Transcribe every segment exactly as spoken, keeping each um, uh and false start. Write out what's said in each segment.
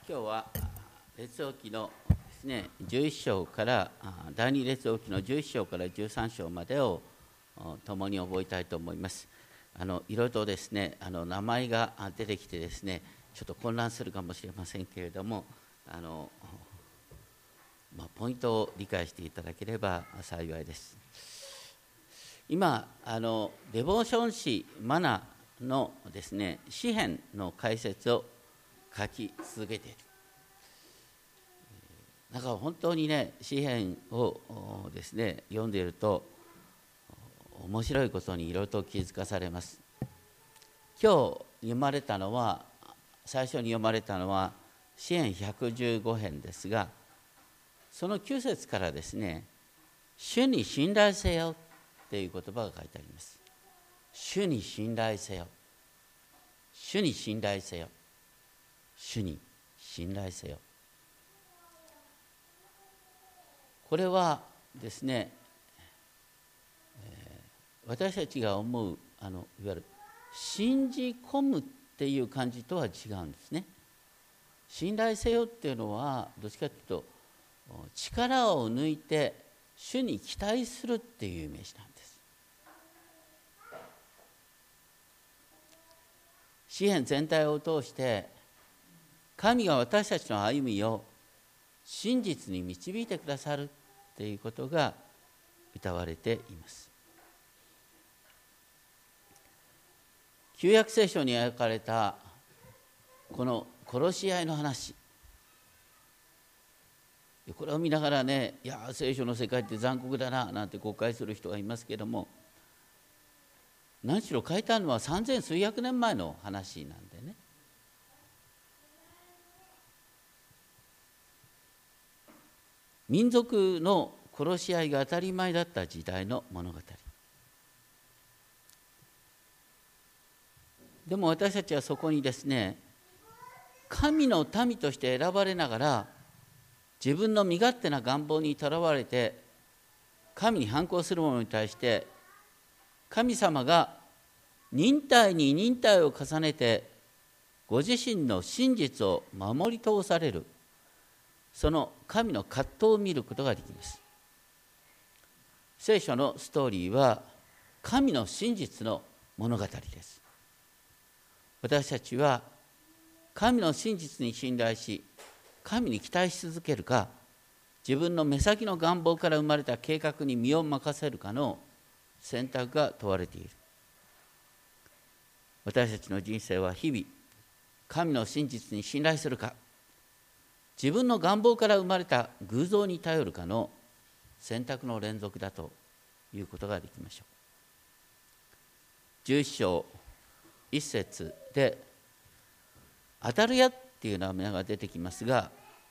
今日は列王記のですね、じゅういっ章から第二列王記のじゅういっ章からじゅうさん章までを共に覚えたいと思います。あのいろいろとですね、あの名前が出てきてですね、ちょっと混乱するかもしれませんけれども、あの、まあ、ポイントを理解していただければ幸いです。今あのデボーション誌マナのですね、詩編の解説を書き続けている。だから本当にね、詩編をですね読んでいると面白いことにいろいろと気づかされます。今日読まれたのは最初に読まれたのは詩編ひゃくじゅうご編ですが、そのきゅう節からですね、主に信頼せよっていう言葉が書いてあります。主に信頼せよ、主に信頼せよ、主に信頼せよ。これはですね、えー、私たちが思うあのいわゆる信じ込むっていう感じとは違うんですね。信頼せよっていうのはどっちかというと力を抜いて主に期待するっていうイメージなんです。詩編全体を通して神が私たちの歩みを真実に導いてくださるということが謳われています。旧約聖書に描かれたこの殺し合いの話、これを見ながらね、いや聖書の世界って残酷だななんて誤解する人がいますけれども、何しろ書いたのは三千数百年前の話なんでね。民族の殺し合いが当たり前だった時代の物語。でも私たちはそこにですね、神の民として選ばれながら自分の身勝手な願望にとらわれて神に反抗する者に対して神様が忍耐に忍耐を重ねてご自身の真実を守り通される、その神の葛藤を見ることができます。聖書のストーリーは神の真実の物語です。私たちは神の真実に信頼し、神に期待し続けるか、自分の目先の願望から生まれた計画に身を任せるかの選択が問われている。私たちの人生は日々、神の真実に信頼するか、自分の願望から生まれた偶像に頼るかの選択の連続だということができましょう。じゅういっ章いっ節でアタルヤっていう名前が出てきますが、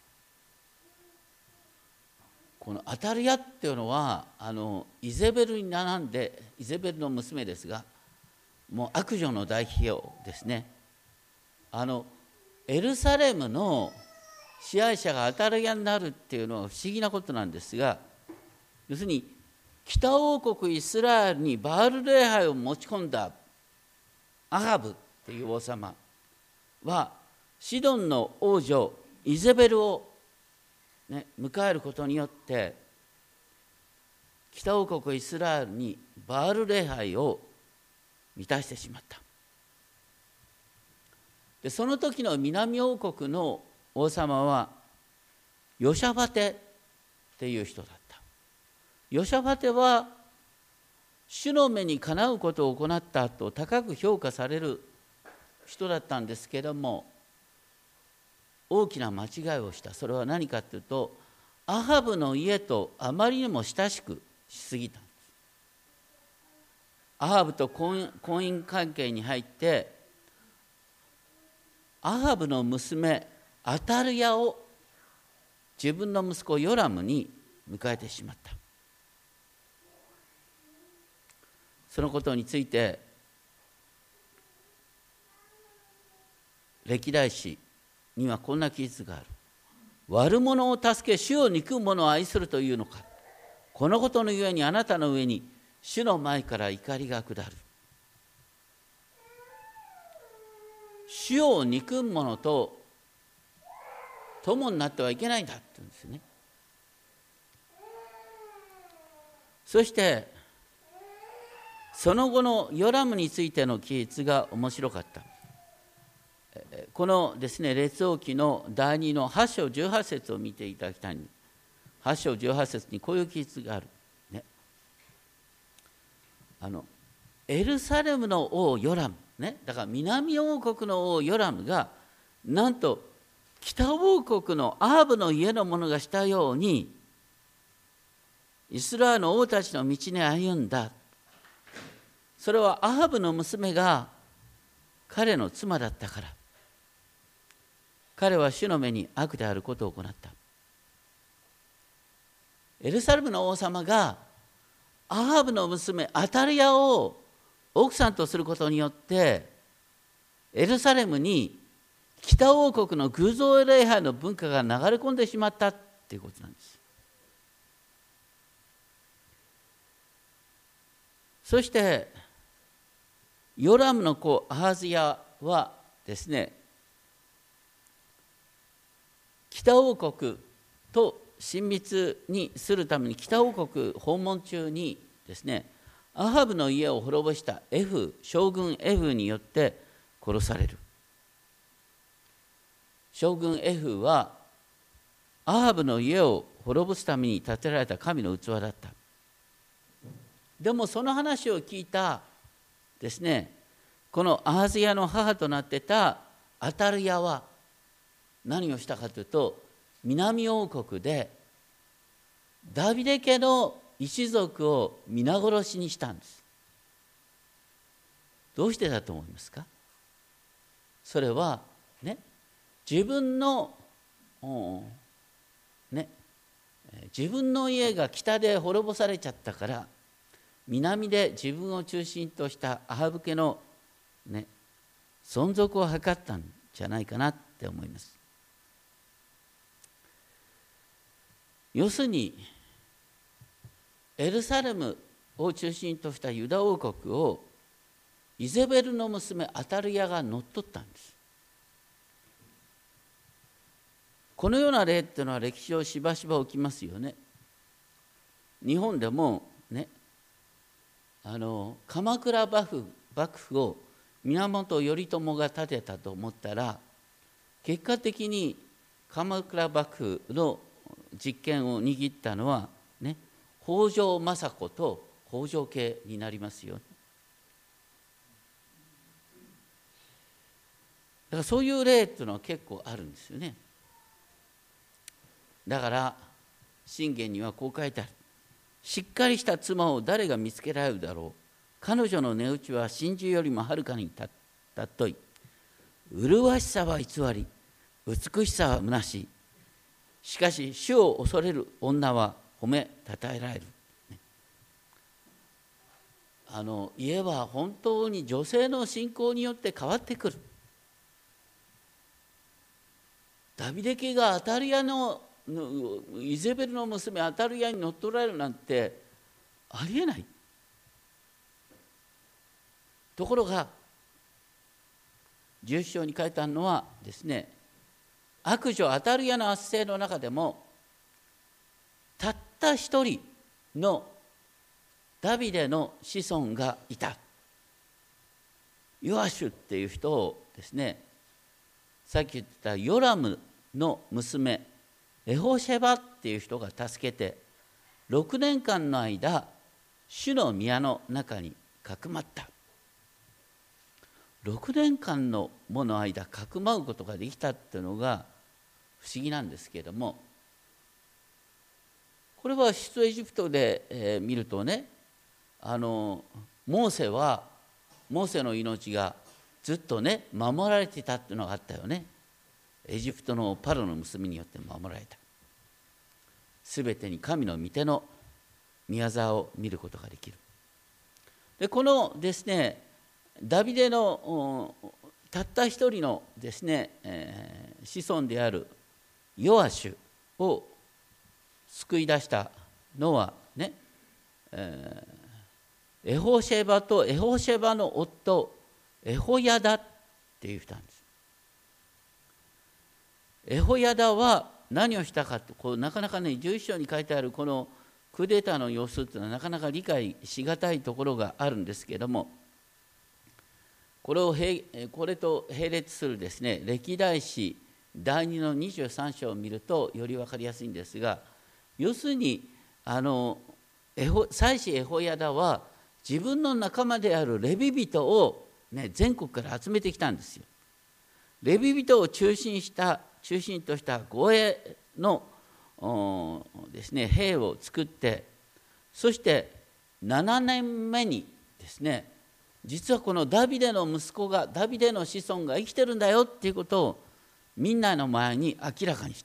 このアタルヤっていうのはあのイゼベルに並んで、イゼベルの娘ですが、もう悪女の代表ですね。あのエルサレムの支配者がアタルヤになるっていうのは不思議なことなんですが、要するに北王国イスラエルにバール礼拝を持ち込んだアハブっていう王様はシドンの王女イゼベルを、ね、迎えることによって北王国イスラエルにバール礼拝を満たしてしまった。でその時の南王国の王様はヨシャバテっていう人だった。ヨシャバテは主の目にかなうことを行ったと高く評価される人だったんですけども、大きな間違いをした。それは何かというと、アハブの家とあまりにも親しくしすぎたんです。アハブと婚姻関係に入って、アハブの娘アタルヤを自分の息子ヨラムに迎えてしまった。そのことについて歴代史にはこんな記述がある。悪者を助け主を憎む者を愛するというのか。このことのゆえにあなたの上に主の前から怒りが下る。主を憎む者と友になってはいけないんだって言うんですよね。そしてその後のヨラムについての記述が面白かった。このですね、列王記のだいにのはち章じゅうはち節を見ていただきたい。はち章じゅうはち節にこういう記述がある、ね、あのエルサレムの王ヨラム、ね、だから南王国の王ヨラムがなんと北王国のアハブの家の者がしたようにイスラエルの王たちの道に歩んだ。それはアハブの娘が彼の妻だったから。彼は主の目に悪であることを行った。エルサレムの王様がアハブの娘アタリヤを奥さんとすることによってエルサレムに北王国の偶像礼拝の文化が流れ込んでしまったっていうことなんです。そしてヨラムの子アハズヤはですね、北王国と親密にするために北王国訪問中にですね、アハブの家を滅ぼしたエフ将軍エフによって殺される。将軍エフはアハブの家を滅ぼすために建てられた神の器だった。でもその話を聞いたですね、このアハズヤの母となってたアタルヤは何をしたかというと、南王国でダビデ家の一族を皆殺しにしたんです。どうしてだと思いますか？それはね、自分の、ね、自分の家が北で滅ぼされちゃったから、南で自分を中心としたアハブ家の、ね、存続を図ったんじゃないかなって思います。要するにエルサレムを中心としたユダ王国をイゼベルの娘アタルヤが乗っ取ったんです。このような例っていうのは歴史上しばしば起きますよね。日本でもね、あの鎌倉幕府、幕府を源頼朝が建てたと思ったら、結果的に鎌倉幕府の実権を握ったのはね、北条政子と北条家になりますよ。だからそういう例っていうのは結構あるんですよね。だから箴言にはこう書いてある。しっかりした妻を誰が見つけられるだろう。彼女の値打ちは真珠よりもはるかに尊い。麗しさは偽り、美しさは虚しい。しかし主を恐れる女は褒めたたえられる。あの家は本当に女性の信仰によって変わってくる。ダビデ家がアタリヤのイゼベルの娘アタリヤに乗っ取られるなんてありえない。ところがじゅういち章に書いてあるのはですね、悪女アタリヤの圧政の中でもたった一人のダビデの子孫がいた。ヨアシュっていう人をですね、さっき言ってたヨラムの娘エホシェバっていう人が助けて、ろくねんかんの間主の宮の中にかくまった。ろくねんかんのもの間かくまうことができたっていうのが不思議なんですけれども、これは出エジプトで、えー、見るとね、あのモーセはモーセの命がずっとね守られていたっていうのがあったよね。エジプトのパロの娘によって守られた。すべてに神の御手の御業を見ることができる。でこのですねダビデのたった一人のですね、えー、子孫であるヨアシュを救い出したのはね、えー、エホシェバとエホシェバの夫エホヤダっていう人なんです。 エホヤダは何をしたかと、こうなかなかねじゅういっ章に書いてあるこのクーデターの様子というのはなかなか理解しがたいところがあるんですけれども、これをこれと並列するですね歴代史だいにのにじゅうさん章を見るとより分かりやすいんですが、要するにあのエホ祭司エホヤダは自分の仲間であるレビ人を、ね、全国から集めてきたんですよ。レビ人を中心した中心とした護衛のですね、兵を作って、そしてななねんめにですね、実はこのダビデの息子がダビデの子孫が生きてるんだよっていうことをみんなの前に明らかにした。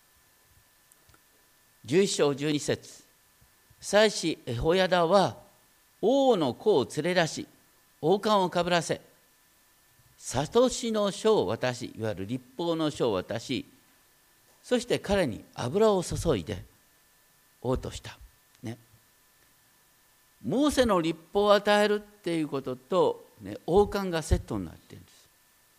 じゅういっ章じゅうに節、祭司エホヤダは王の子を連れ出し王冠をかぶらせ、諭しの書を渡し、いわゆる律法の書を渡し、そして彼に油を注いで王とした、ね、モーセの律法を与えるっていうことと、ね、王冠がセットになっているんです。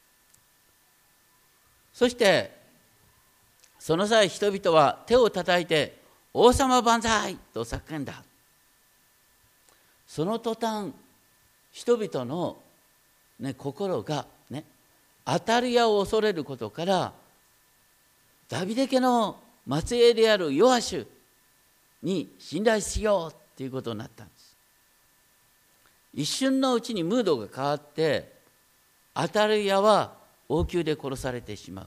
そしてその際人々は手を叩いて王様万歳と叫んだ。その途端人々の、ね、心が、ね、アタリヤを恐れることからダビデ家の末裔であるヨアシュに信頼しようということになったんです。一瞬のうちにムードが変わって、アタリヤは王宮で殺されてしまう。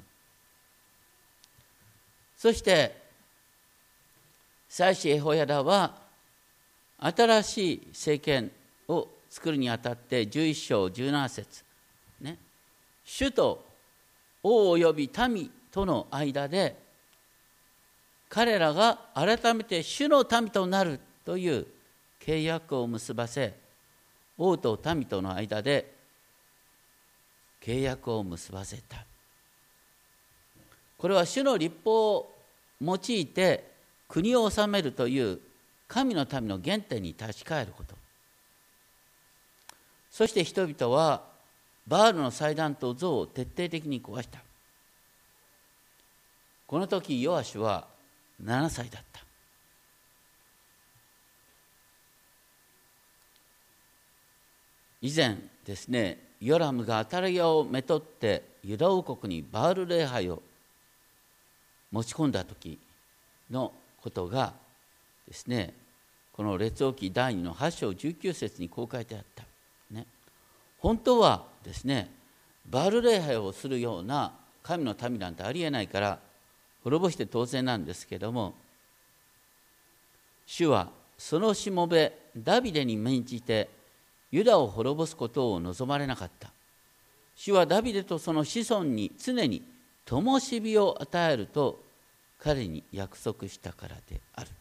そして祭司エホヤダは新しい政権を作るにあたってじゅういっ章じゅうなな節、ね、主と王および民との間で彼らが改めて主の民となるという契約を結ばせ、王と民との間で契約を結ばせた。これは主の律法を用いて国を治めるという神の民の原点に立ち返ること。そして人々はバールの祭壇と像を徹底的に壊した。この時ヨアシュはななさいだった。以前ですね、ヨラムがアタリヤをめとってユダ王国にバール礼拝を持ち込んだ時のことがですね、この列王記だいにのはち章じゅうきゅう節にこう書いてあった、ね、本当はですね、バール礼拝をするような神の民なんてありえないから滅ぼして当然なんですけども、主はそのしもべダビデに免じてユダを滅ぼすことを望まれなかった。主はダビデとその子孫に常に灯火を与えると彼に約束したからである、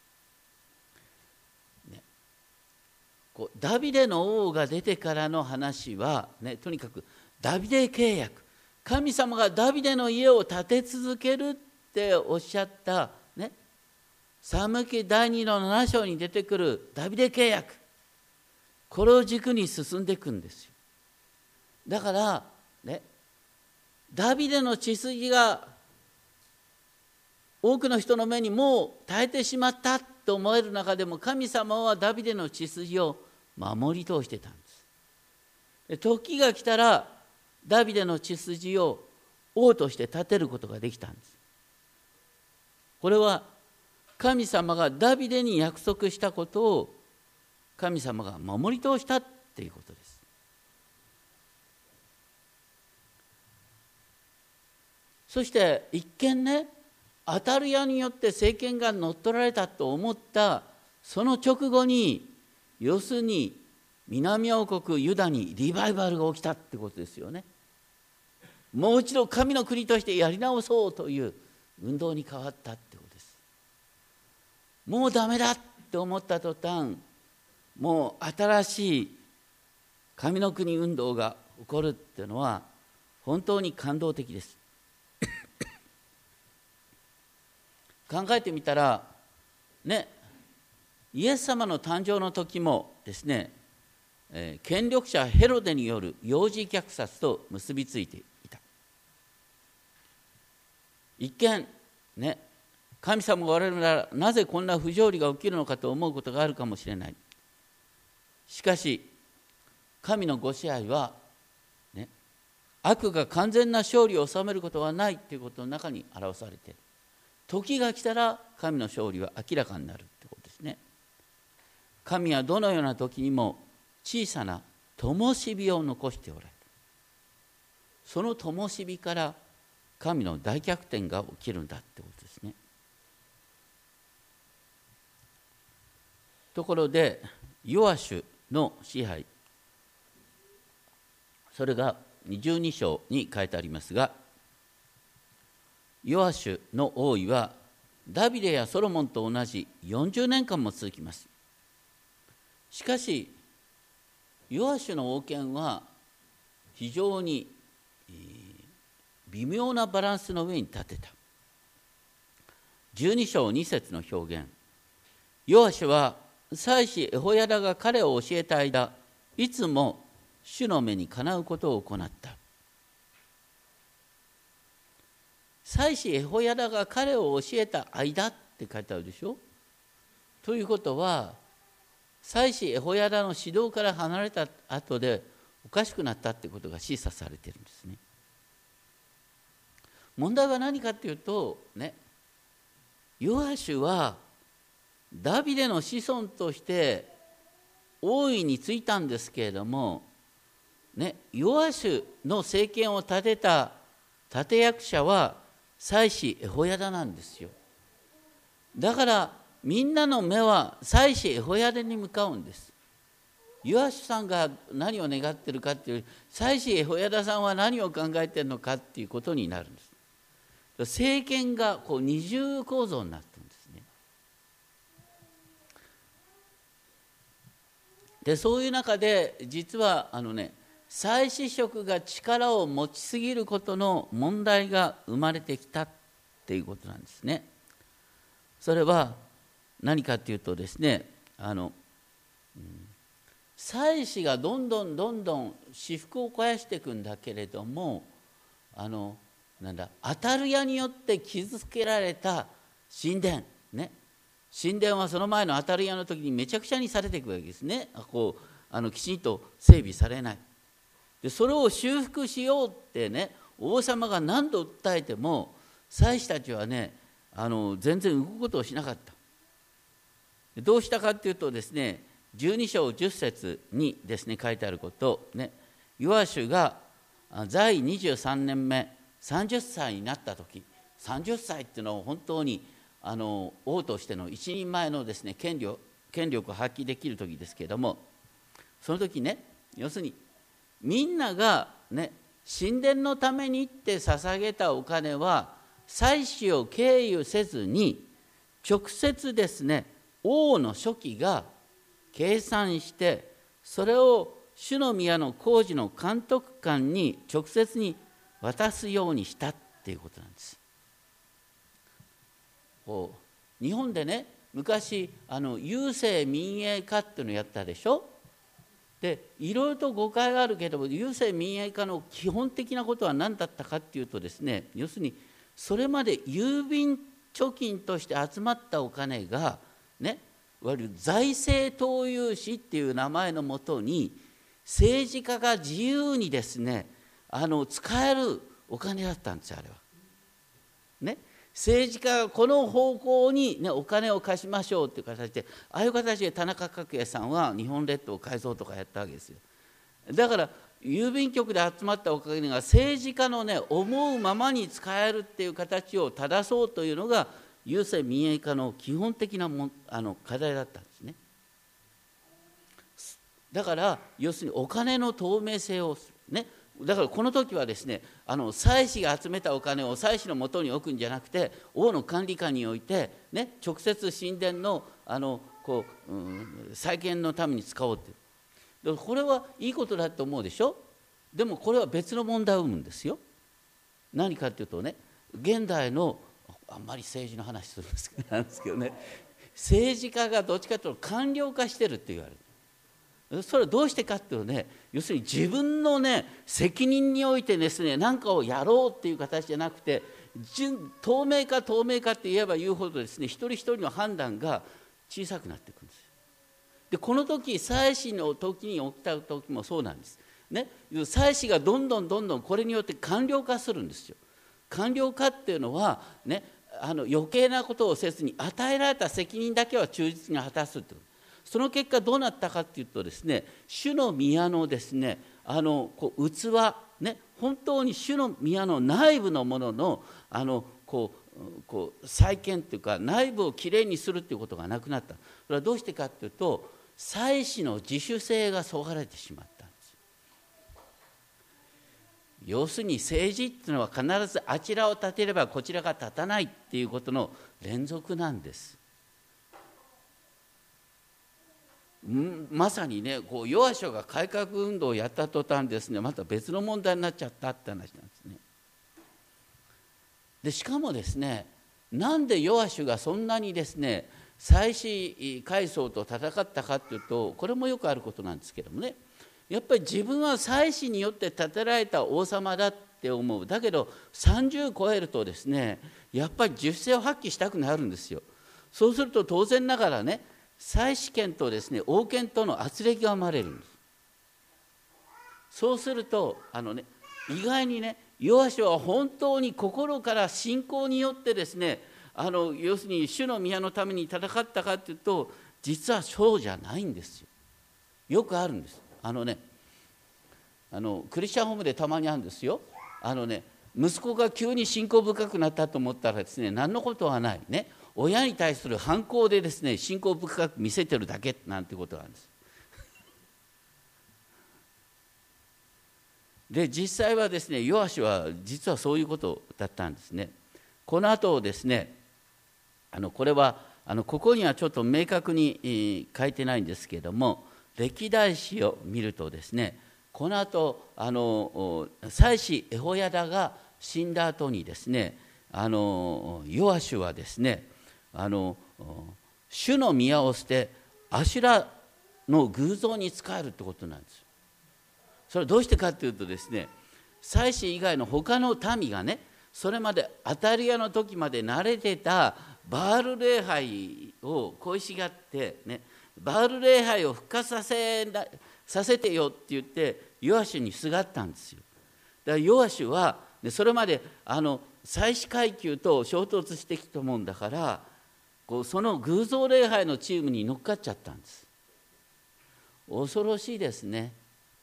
ね、こうダビデの王が出てからの話は、ね、とにかくダビデ契約、神様がダビデの家を建て続けるっておっしゃった、ね、サム記だいにのなな章に出てくるダビデ契約、これを軸に進んでいくんですよ。だから、ね、ダビデの血筋が多くの人の目にもう耐えてしまったと思える中でも、神様はダビデの血筋を守り通してたんです。で、時が来たらダビデの血筋を王として立てることができたんです。これは神様がダビデに約束したことを神様が守り通したっていうことです。そして一見ね、アタリヤによって政権が乗っ取られたと思ったその直後に、要するに南王国ユダにリバイバルが起きたってことですよね。もう一度神の国としてやり直そうという運動に変わったってことです。もうダメだって思った途端、もう新しい神の国運動が起こるっていうのは本当に感動的です考えてみたらね、イエス様の誕生の時もですね、えー、権力者ヘロデによる幼児虐殺と結びついていた。 一見ね、神様がおられるならなぜこんな不条理が起きるのかと思うことがあるかもしれない。しかし神のご支配は、ね、悪が完全な勝利を収めることはないということの中に表されている。時が来たら神の勝利は明らかになるということですね。神はどのような時にも小さな灯火を残しておられる。その灯火から神の大逆転が起きるんだってことですね。ところでヨアシュの支配、それがじゅうに章に書いてありますが、ヨアシュの王位はダビデやソロモンと同じよんじゅうねんかんも続きます。しかしヨアシュの王権は非常に微妙なバランスの上に立てた。じゅうに章に節の表現、ヨアシュは祭司エホヤダが彼を教えた間、いつも主の目にかなうことを行った。祭司エホヤダが彼を教えた間って書いてあるでしょ。ということは祭司エホヤダの指導から離れた後でおかしくなったってことが示唆されているんですね。問題は何かっていうとね、ヨアシュはダビデの子孫として王位に就いたんですけれども、ね、ヨアシュの政権を立てた立役者は祭司エホヤダなんですよ。だからみんなの目は祭司エホヤダに向かうんです。ヨアシュさんが何を願っているかっていうより、祭司エホヤダさんは何を考えているのかっていうことになるんです。政権がこう二重構造になっているんですね。でそういう中で実はあのね、祭司職が力を持ちすぎることの問題が生まれてきたっていうことなんですね。それは何かというとですね、あの、うん、祭司がどんどんどんどん私腹を肥やしていくんだけれども、あのなんだアタルヤによって築けられた神殿ね、神殿はその前のアタルヤの時にめちゃくちゃにされていくわけですね。こうあのきちんと整備されないで、それを修復しようってね、王様が何度訴えても祭司たちはね、あの全然動くことをしなかった。どうしたかっていうとですね、じゅうに章じゅっ節にですね書いてあることね、ヨアシュが在位にじゅうさんねんめさんじゅっさいになった時、さんじゅっさいっていうのは本当にあの王としての一人前のですね権力、権力を発揮できる時ですけれども、その時ね、要するにみんながね神殿のためにって捧げたお金は祭司を経由せずに直接ですね王の書記が計算して、それを主の宮の工事の監督官に直接に渡すようにしたっていうことなんです。こう日本でね、昔あの郵政民営化っていうのをやったでしょ。でいろいろと誤解があるけれども、郵政民営化の基本的なことは何だったかっていうとですね、要するにそれまで郵便貯金として集まったお金がね、いわゆる財政投融資っていう名前のもとに政治家が自由にですねあの使えるお金だったんですよ、あれは。ね、政治家がこの方向に、ね、お金を貸しましょうという形で、ああいう形で田中角栄さんは日本列島改造とかやったわけですよ。だから郵便局で集まったお金が政治家のね思うままに使えるっていう形を正そうというのが郵政民営化の基本的なもあの課題だったんですね。だから要するにお金の透明性をね、だからこの時はですね、あの祭司が集めたお金を祭司のもとに置くんじゃなくて、王の管理下において、ね、直接神殿の、あのこう、うん、再建のために使おうっていう。これはいいことだと思うでしょ。でもこれは別の問題を生むんですよ。何かっていうとね、現代のあんまり政治の話するんですけどなんですけどね、政治家がどっちかというと官僚化してるって言われる。それはどうしてかっていうとね、要するに自分のね責任においてですね何かをやろうっていう形じゃなくて、 透明か透明かって言えば言うほどですね、一人一人の判断が小さくなっていくんですよ。でこの時祭司の時に起きた時もそうなんですね。祭司がどんどんどんどんこれによって官僚化するんですよ。官僚化っていうのはね、あの余計なことをせずに与えられた責任だけは忠実に果たすっていう。その結果どうなったかっていうとですね、主の宮のですね、あのこう器ね、本当に主の宮の内部のもののあのこうこう再建というか内部をきれいにするっていうことがなくなった。それはどうしてかっていうと、祭司の自主性がそがれてしまったんです。要するに政治っていうのは必ずあちらを立てればこちらが立たないっていうことの連続なんです。まさにね、こうヨアシュが改革運動をやった途端ですね、また別の問題になっちゃったって話なんですね。でしかもですね、なんでヨアシュがそんなにですね祭司階層と戦ったかというと、これもよくあることなんですけどもね、やっぱり自分は祭司によって建てられた王様だって思う。だけどさんじゅう超えるとですね、やっぱり自主性を発揮したくなるんですよ。そうすると当然ながらね、祭司権とですね王権との圧力が生まれるんです。そうするとあのね、意外にね、ヨアシュは本当に心から信仰によってですね、あの要するに主の宮のために戦ったかというと、実はそうじゃないんですよ。よくあるんです。あのね、あのクリスチャンホームでたまにあるんですよ。あのね、息子が急に信仰深くなったと思ったらですね、何のことはないね、親に対する反抗でですね信仰深く見せてるだけなんてことがあるんです。で実際はですね、ヨアシュは実はそういうことだったんですね。この後ですね、あのこれはあのここにはちょっと明確に書いてないんですけれども、歴代史を見るとですね、この後あの祭司エホヤダが死んだ後にですね、あのヨアシュはですね、あの主の宮を捨てアシュラの偶像に仕えるってことなんですよ。それはどうしてかというとですね、祭司以外の他の民がね、それまでアタリアの時まで慣れてたバール礼拝を恋しがってね、バール礼拝を復活させさせてよって言ってヨアシュにすがったんですよ。だからヨアシュはそれまであの祭司階級と衝突してきたもんだから、こうその偶像礼拝のチームに乗っかっちゃったんです。恐ろしいですね。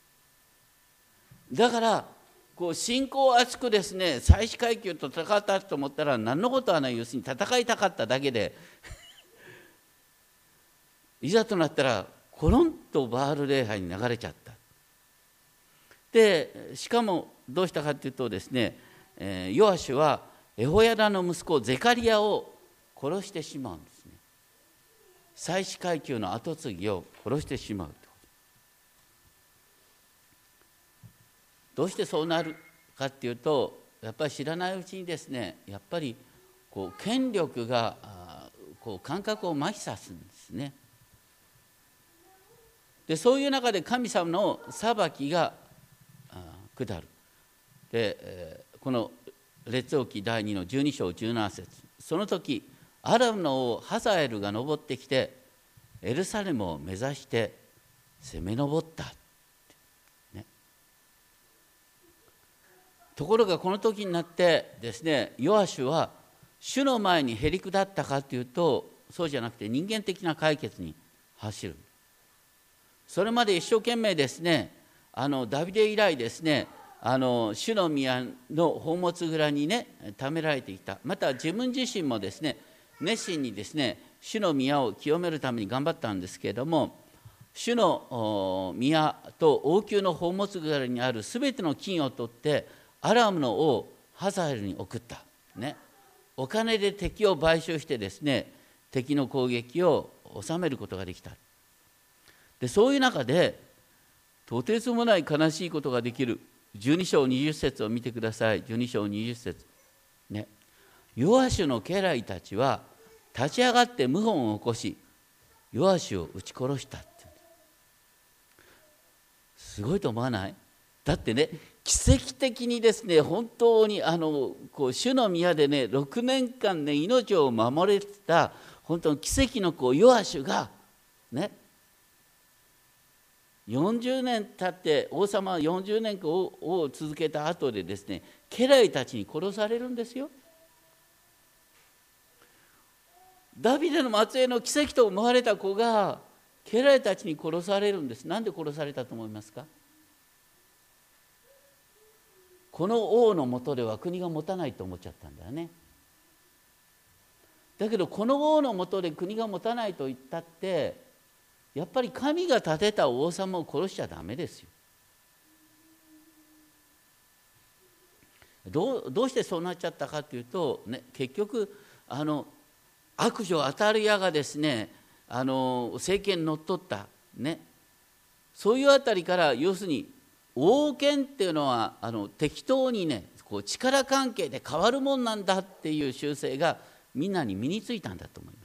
だからこう信仰厚くですね、祭司階級と戦ったと思ったら何のことはない、要するに戦いたかっただけでいざとなったらコロンとバール礼拝に流れちゃった。でしかもどうしたかというとですね、えー、ヨアシュはエホヤダの息子ゼカリアを殺してしまうんですね。祭司階級の跡継ぎを殺してしまう。どうしてそうなるかっていうと、やっぱり知らないうちにですね、やっぱりこう権力がこう感覚を麻痺さすんですね。でそういう中で神様の裁きが下る。でこの列王記だいにのじゅうに章じゅうなな節、その時アラムの王ハザエルが登ってきてエルサレムを目指して攻め上った、ね、ところがこの時になってですね、ヨアシュは主の前にへりくだったかというと、そうじゃなくて人間的な解決に走る。それまで一生懸命ですね、あのダビデ以来ですね、あの主の宮の宝物蔵にね貯められていた。また自分自身もですね、熱心にですね主の宮を清めるために頑張ったんですけれども、主の宮と王宮の宝物蔵にあるすべての金を取ってアラムの王ハザエルに送った、ね、お金で敵を買収してですね、敵の攻撃を収めることができた。でそういう中でとてつもない悲しいことができる。じゅうに章にじゅう節を見てください。じゅうに章にじゅう節、ね、ヨアシュの家来たちは立ち上がって謀反を起こしヨアシュを撃ち殺したって。すごいと思わない？だってね、 奇跡的にですね、本当にあのこう主の宮でね、ろくねんかんね、命を守れてた本当に奇跡のこうヨアシュがね、よんじゅうねん経って王様はよんじゅうねんかんをを続けた後でですね、家来たちに殺されるんですよ。ダビデの末裔の奇跡と思われた子が家来たちに殺されるんです。なんで殺されたと思いますか？この王の下では国が持たないと思っちゃったんだよね。だけどこの王の下で国が持たないと言ったって、やっぱり神が立てた王様を殺しちゃダメですよ。どう、どうしてそうなっちゃったかというと、ね、結局あの悪女アタリアがですね、あの政権にのっとった、ね、そういうあたりから、要するに王権っていうのはあの適当にね、こう力関係で変わるもんなんだっていう習性がみんなに身についたんだと思います。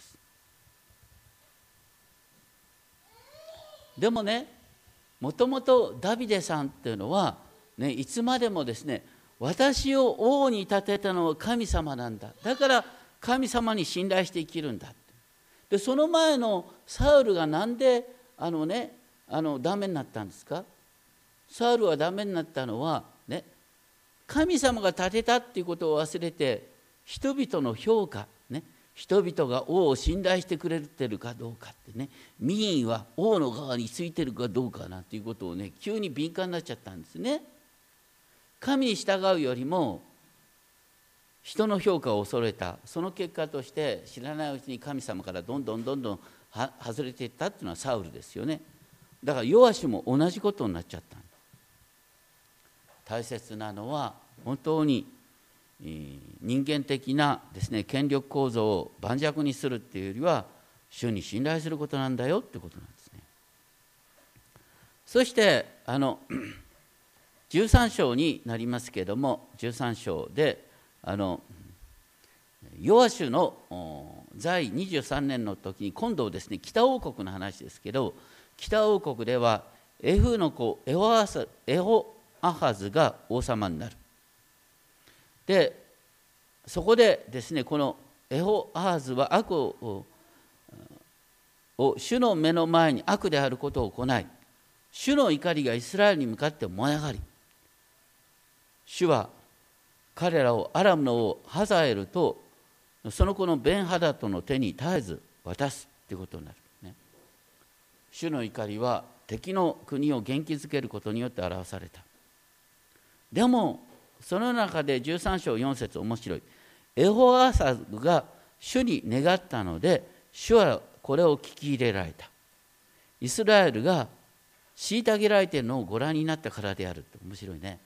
でもね、もともとダビデさんっていうのは、ね、いつまでもですね、私を王に立てたのは神様なんだ、だから神様に信頼して生きるんだ。でその前のサウルがなんであのねあのダメになったんですか？サウルはダメになったのはね、神様が立てたっていうことを忘れて、人々の評価ね、人々が王を信頼してくれてるかどうかってね、民意は王の側についてるかどうかなんていうことをね、急に敏感になっちゃったんですね。神に従うよりも人の評価を恐れた。その結果として知らないうちに神様からどんどんどんどんは外れていったっていうのはサウルですよね。だからヨアシュも同じことになっちゃったんだ。大切なのは本当に人間的なですね、権力構造を盤石にするっていうよりは主に信頼することなんだよってことなんですね。そしてあのじゅうさん章になりますけれども、じゅうさん章であのヨアシュの在位にじゅうさんねんの時に、今度ですね、北王国の話ですけど、北王国ではエフの子エホアサエホアハズが王様になる。でそこでですね、このエホアハズは悪をを主の目の前に悪であることを行い、主の怒りがイスラエルに向かって燃え上がり、主は彼らをアラムの王ハザエルとその子のベンハダトの手に絶えず渡すということになる、ね、主の怒りは敵の国を元気づけることによって表された。でもその中でじゅうさん章よん節面白い。エホアサズが主に願ったので、主はこれを聞き入れられた。イスラエルが虐げられているのをご覧になったからであるって。面白いね。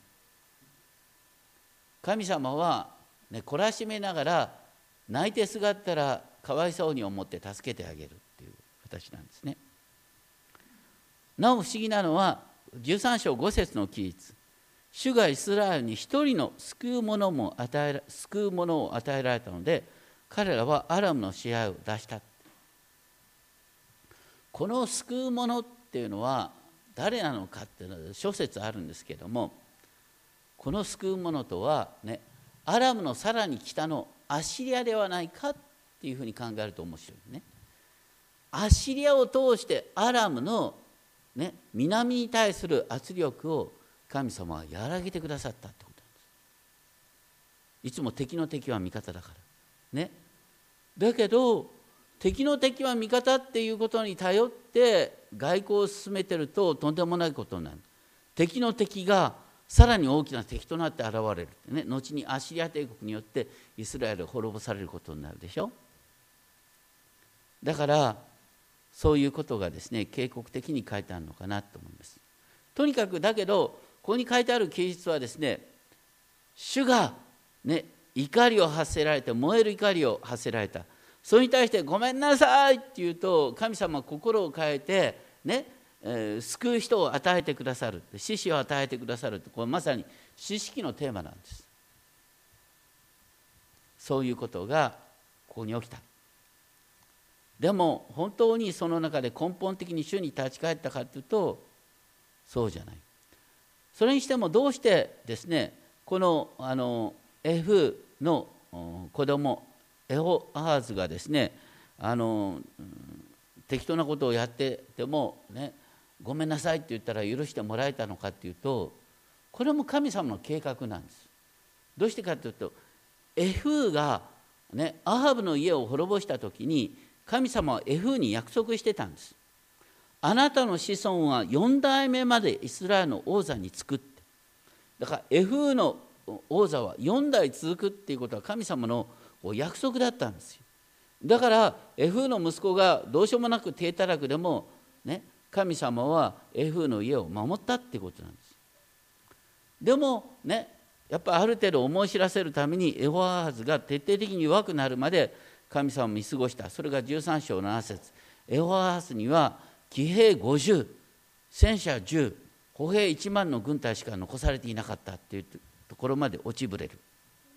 神様は、ね、懲らしめながら泣いてすがったらかわいそうに思って助けてあげるっていう形なんですね。なお不思議なのはじゅうさん章ご節の記述。主がイスラエルに一人の救うものも与え救うものを与えられたので、彼らはアラムの支配を出した。この救うものっていうのは誰なのかっていうのは諸説あるんですけども、この救うものとはね、アラムのさらに北のアッシリアではないかっていうふうに考えると面白いね。アッシリアを通してアラムの、ね、南に対する圧力を神様は和らげてくださったってことなんです。いつも敵の敵は味方だからね。だけど敵の敵は味方っていうことに頼って外交を進めてるととんでもないことになる。敵の敵がさらに大きな敵となって現れる、ね、後にアッシリア帝国によってイスラエルが滅ぼされることになるでしょ。だからそういうことがですね、警告的に書いてあるのかなと思います。とにかくだけどここに書いてある記述はですね、主が、ね、怒りを発せられて、燃える怒りを発せられた。それに対してごめんなさいって言うと、神様は心を変えて、ねえー、救う人を与えてくださる、獅子を与えてくださるって、これまさに四式のテーマなんです。そういうことがここに起きた。でも本当にその中で根本的に主に立ち返ったかというとそうじゃない。 それにしてもどうしてですね、このあのエフの子供エホアハズがですね、あの適当なことをやっててもね、ごめんなさいって言ったら許してもらえたのかっていうと、これも神様の計画なんです。どうしてかというと、エフーが、ね、アハブの家を滅ぼした時に神様はエフーに約束してたんです。あなたの子孫はよん代目までイスラエルの王座につくって。だからエフーの王座はよん代続くっていうことは神様の約束だったんですよ。だからエフーの息子がどうしようもなく低たらくでも、ね、神様はエフーの家を守ったっていうことなんです。でもね、やっぱりある程度思い知らせるためにエホアハズが徹底的に弱くなるまで神様を見過ごした。それがじゅうさん章なな節。エホアハズには騎兵ごじゅう、戦車じゅう、歩兵いちまんの軍隊しか残されていなかったっていうところまで落ちぶれる。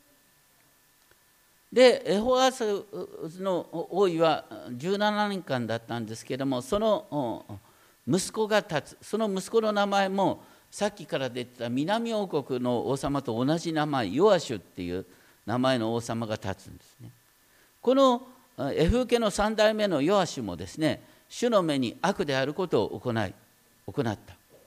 でエホアハズの王位はじゅうななねんかんだったんですけれども、その息子が立つ。その息子の名前もさっきから出てた南王国の王様と同じ名前、ヨアシュっていう名前の王様が立つんですね。このエフー家のさん代目のヨアシュもですね、主の目に悪であることを行い行った。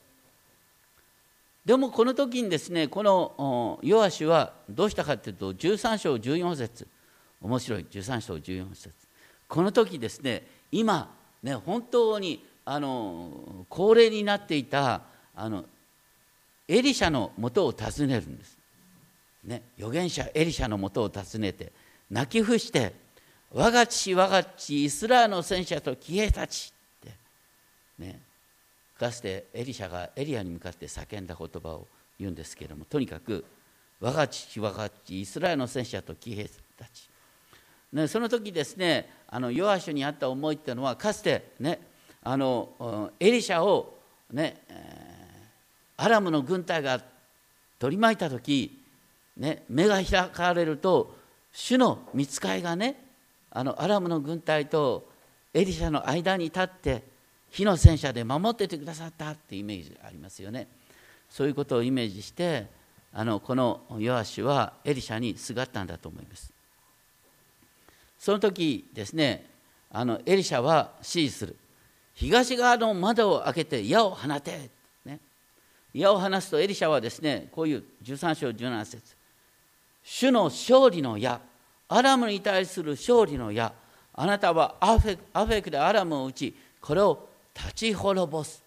でもこの時にですね、このヨアシュはどうしたかというと、じゅうさん章じゅうよん節、面白いじゅうさん章じゅうよん節、この時ですね、今ね、本当にあの高齢になっていたあのエリシャのもとを訪ねるんです、ね、預言者エリシャのもとを訪ねて泣き伏して、我が父我が父イスラエルの戦車と騎兵たちって、ね、かつてエリシャがエリアに向かって叫んだ言葉を言うんですけれども、とにかく我が父我が父イスラエルの戦車と騎兵たち、ね、その時ですね、あのヨアシュにあった思いっていうのは、かつてね、あのエリシャをね、えーアラムの軍隊が取り巻いた時、ね、目が開かれると主の御使いがね、あのアラムの軍隊とエリシャの間に立って火の戦車で守っててくださったってイメージありますよね。そういうことをイメージして、あのこのヨアシュはエリシャにすがったんだと思います。その時ですね、あのエリシャは指示する。東側の窓を開けて矢を放て。矢を放すとエリシャはですね、こういうじゅうさん章じゅうなな節、主の勝利の矢、アラムに対する勝利の矢、あなたはアフェク、アフェクでアラムを撃ち、これを立ち滅ぼす。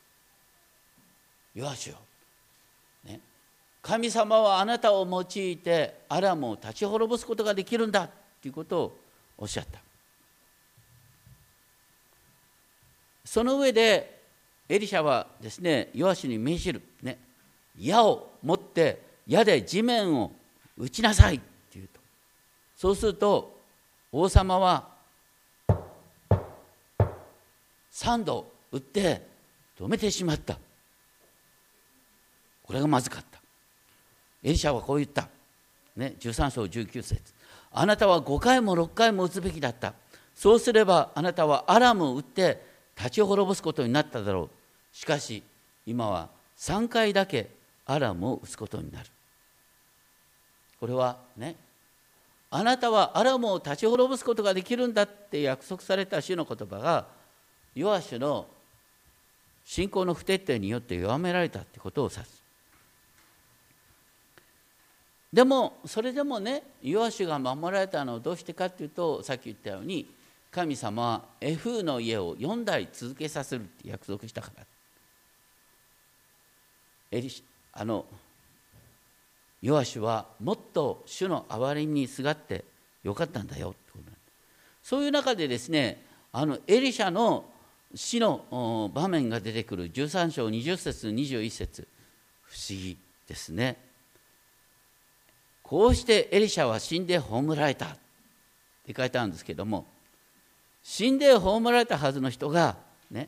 ヨアシュよ、ね、神様はあなたを用いてアラムを立ち滅ぼすことができるんだということをおっしゃった。その上でエリシャはですね、ヨアシュに命じる、ね、矢を持って矢で地面を打ちなさいって言うと、そうすると王様は三度打って止めてしまった。これがまずかった。エリシャはこう言った、ね、じゅうさん章じゅうきゅう節、あなたはごかいもろっかいも打つべきだった。そうすればあなたはアラムを打って立ち滅ぼすことになっただろう。しかし今はさんかいだけアラムを打つことになる。これはね、あなたはアラムを立ち滅ぼすことができるんだって約束された主の言葉が、ヨアシュの信仰の不徹底によって弱められたってことを指す。でもそれでもね、ヨアシュが守られたのはどうしてかっていうと、さっき言ったように神様はエフーの家をよん代続けさせるって約束したから。エリシあのヨアシュはもっと主の憐れみにすがってよかったんだよってことなんです。そういう中でですね、あのエリシャの死の場面が出てくるじゅうさん章にじゅう節にじゅういち節、不思議ですね。こうしてエリシャは死んで葬られたって書いてあるんですけども、死んで葬られたはずの人がね、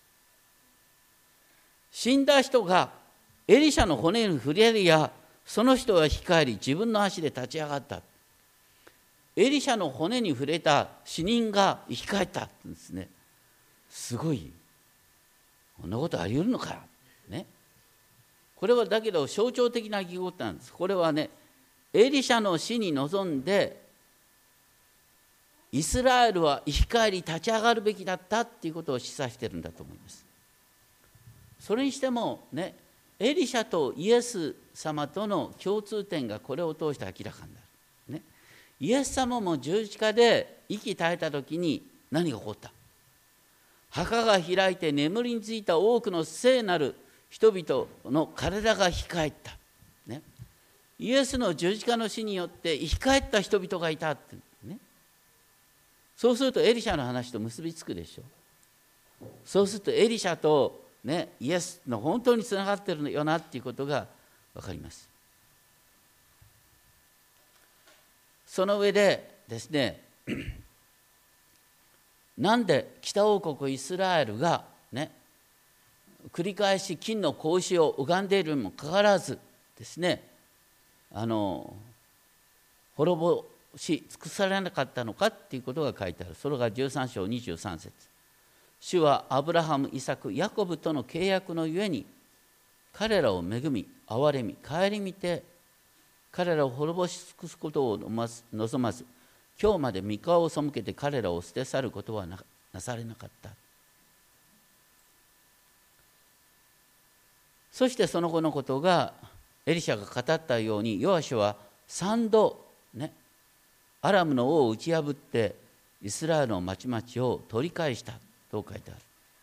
死んだ人がエリシャの骨に触れるや、その人は生き返り自分の足で立ち上がった。エリシャの骨に触れた死人が生き返ったんですね。すごい、こんなことあり得るのかね。 これはだけど象徴的な出来事なんです。これはね、エリシャの死に臨んでイスラエルは生き返り立ち上がるべきだったっていうことを示唆しているんだと思います。それにしてもね、エリシャとイエス様との共通点がこれを通して明らかになる、ね、イエス様も十字架で息絶えた時に何が起こった？墓が開いて眠りについた多くの聖なる人々の体が生き返った、ね、イエスの十字架の死によって生き返った人々がいたって、ね、そうするとエリシャの話と結びつくでしょ。そうするとエリシャと、ね、イエスの本当につながってるよなっていうことが分かります。その上でですね、なんで北王国イスラエルがね、繰り返し金の格子を拝んでいるにもかかわらずですね、あの滅ぼし尽くされなかったのかっていうことが書いてある。それがじゅうさん章にじゅうさん節。主はアブラハム、イサク、ヤコブとの契約のゆえに彼らを恵み、憐れみ、顧みて彼らを滅ぼし尽くすことを望まず、今日まで御顔を背けて彼らを捨て去ることは な, なされなかった。そしてその後のことがエリシャが語ったように、ヨアシュは三度ね、アラムの王を打ち破ってイスラエルの町々を取り返したと書いてあ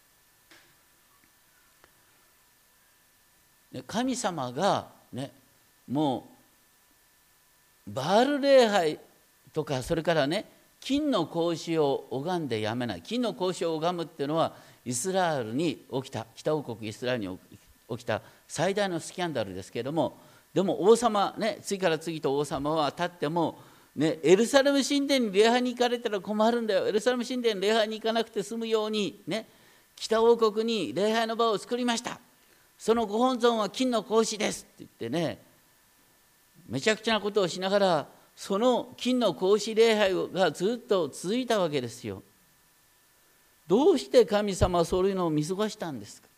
る。神様がね、もうバール礼拝とか、それからね、金の格子を拝んでやめない。金の格子を拝むっていうのはイスラエルに起きた、北王国イスラエルに起きた最大のスキャンダルですけれども、でも王様ね、次から次と王様は立ってもね、エルサレム神殿に礼拝に行かれたら困るんだよ、エルサレム神殿に礼拝に行かなくて済むようにね、北王国に礼拝の場を作りました、そのご本尊は金の格子ですって言ってね、めちゃくちゃなことをしながら、その金の格子礼拝がずっと続いたわけですよ。どうして神様はそういうのを見過ごしたんですか。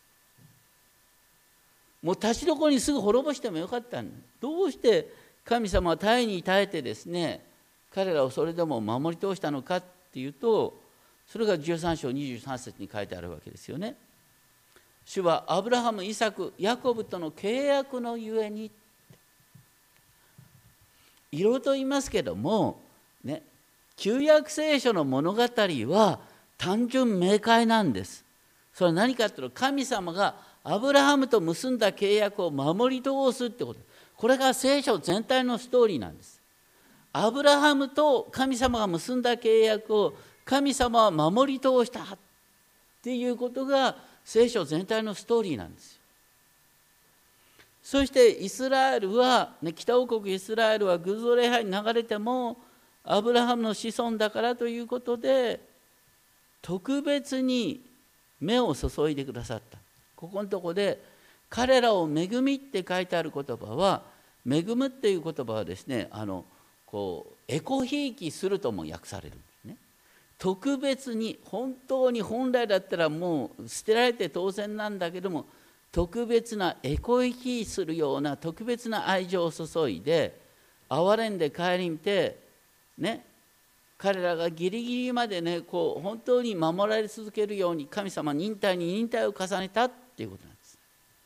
もう立ちどころにすぐ滅ぼしてもよかったんだ。どうして神様は耐えに耐えてですね、彼らをそれでも守り通したのかっていうと、それがじゅうさん章にじゅうさん節に書いてあるわけですよね。主はアブラハム、イサク、ヤコブとの契約のゆえに、いろいろと言いますけどもね、旧約聖書の物語は単純明快なんです。それは何かというと、神様がアブラハムと結んだ契約を守り通すってこと。これが聖書全体のストーリーなんです。アブラハムと神様が結んだ契約を神様は守り通したっていうことが聖書全体のストーリーなんですよ。そしてイスラエルは、ね、北王国イスラエルは偶像礼拝に流れてもアブラハムの子孫だからということで特別に目を注いでくださった。ここのところで彼らを恵みって書いてある言葉は、恵むっていう言葉はですね、あのこうエコひいきするとも訳されるんですね。特別に、本当に本来だったらもう捨てられて当然なんだけども、特別なエコひいきするような特別な愛情を注いで憐れんで顧みてね、彼らがギリギリまでね、こう本当に守られ続けるように神様忍耐に忍耐を重ねたっていうことなんです。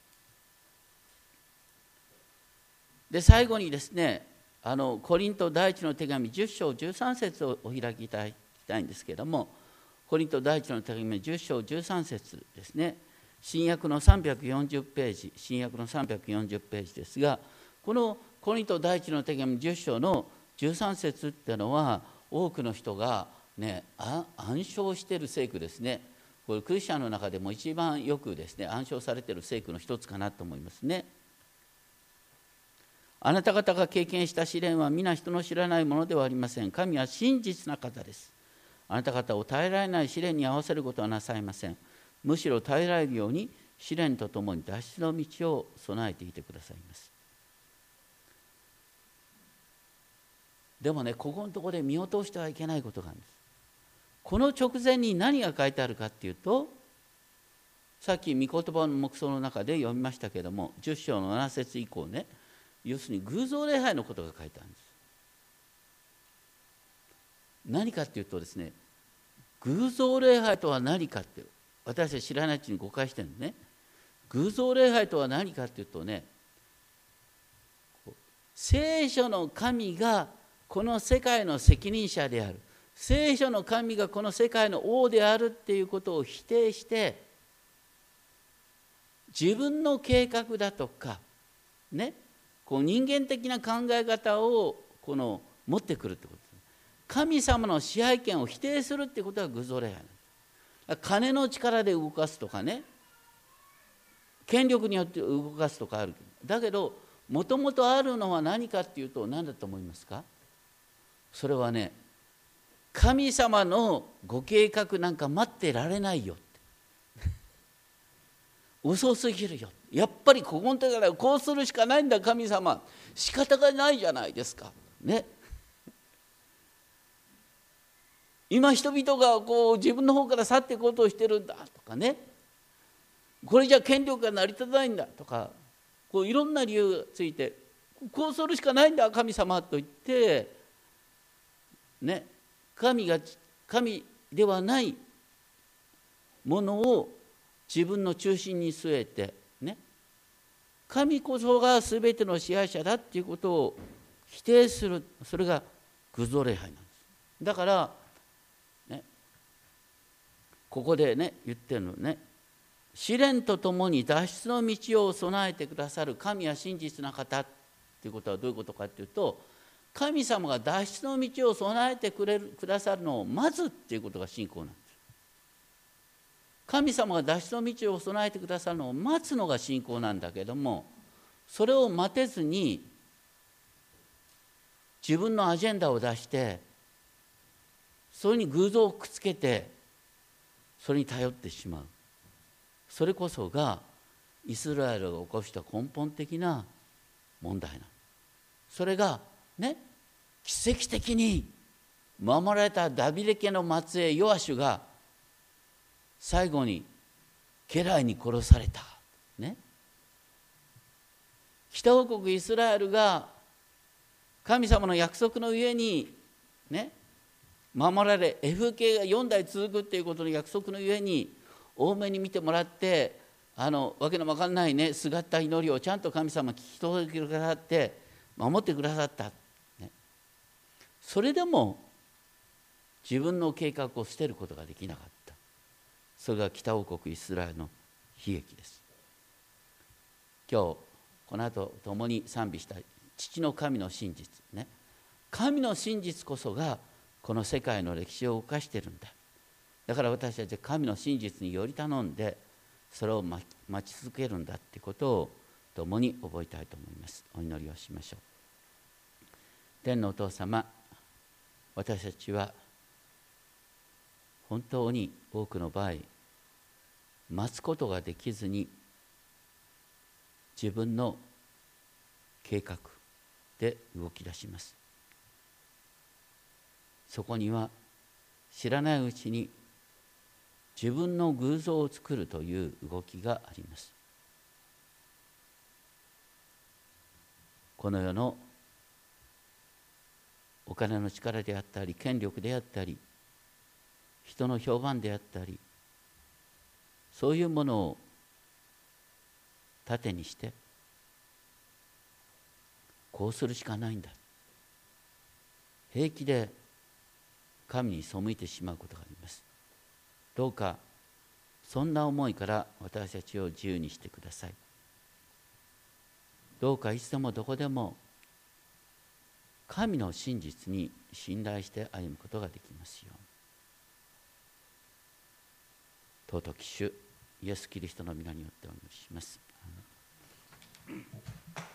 で最後にですね、あのコリント第一の手紙じゅっ章じゅうさん節をお開きいただきたいんですけれども、コリント第一の手紙じゅっ章じゅうさん節ですね。新約のさんびゃくよんじゅうページ、新約のさんびゃくよんじゅうページですが、このコリント第一の手紙じゅっ章のじゅうさん節っていうのは、多くの人が、ね、暗唱している聖句ですね。これクリスチャンの中でも一番よくですね暗唱されている聖句の一つかなと思いますね。あなた方が経験した試練は皆人の知らないものではありません。神は真実な方です。あなた方を耐えられない試練に合わせることはなさいません。むしろ耐えられるように試練とともに脱出の道を備えていてくださいます。でもね、ここのところで見落としてはいけないことがあるんです。この直前に何が書いてあるかっていうと、 さっき御言葉の黙想の中で読みましたけれども、じゅっ章のなな節以降ね、要するに偶像礼拝のことが書いてあるんです。何かっていうとですね、偶像礼拝とは何かって、私たち知らないうちに誤解してるんですね。偶像礼拝とは何かっていうとね、聖書の神がこの世界の責任者である、聖書の神がこの世界の王であるっていうことを否定して、自分の計画だとかね、こう人間的な考え方をこの持ってくるってことです。神様の支配権を否定するってことが偶像礼拝なんです。金の力で動かすとかね、権力によって動かすとかある。だけどもともとあるのは何かっていうと何だと思いますか？それはね、神様のご計画なんか待ってられないよって遅すぎるよ、やっぱりここの手からこうするしかないんだ神様、仕方がないじゃないですかね。今人々がこう自分の方から去っていこうとしてるんだとかね、これじゃ権力が成り立たないんだとか、こういろんな理由がついて、こうするしかないんだ神様と言ってね、神が神ではないものを自分の中心に据えてね、神こそが全ての支配者だっていうことを否定する、それが偶像礼拝なんです。だからね、ここでね言ってるのね、試練とともに脱出の道を備えてくださる神は真実な方っていうことはどういうことかっていうと、神様が脱出の道を備えてくれるくださるのを待つっていうことが信仰なんです。神様が脱出の道を備えてくださるのを待つのが信仰なんだけども、それを待てずに自分のアジェンダを出して、それに偶像をくっつけてそれに頼ってしまう。それこそがイスラエルが起こした根本的な問題なの。それがね、奇跡的に守られたダビデ家の末裔ヨアシュが最後に家来に殺されたね。北王国イスラエルが神様の約束の上にね守られ、エフ系がよん代続くっていうことの約束の上に多めに見てもらって、あのわけのわかんないねすがった祈りをちゃんと神様聞き届けてくださって守ってくださった、ね、それでも自分の計画を捨てることができなかった。それが北王国イスラエルの悲劇です。今日この後共に賛美した父の神の真実ね、神の真実こそがこの世界の歴史を動かしているんだ。だから私たちは神の真実により頼んでそれを待ち続けるんだってことを共に覚えたいと思います。お祈りをしましょう。天のお父様、私たちは本当に多くの場合待つことができずに自分の計画で動き出します。そこには知らないうちに自分の偶像を作るという動きがあります。この世のお金の力であったり権力であったり人の評判であったり、そういうものを盾にしてこうするしかないんだ、平気で神に背いてしまうことがあります。どうかそんな思いから私たちを自由にしてください。どうかいつでもどこでも神の真実に信頼して歩むことができますように。尊き主イエス・キリストの皆によってお願いします。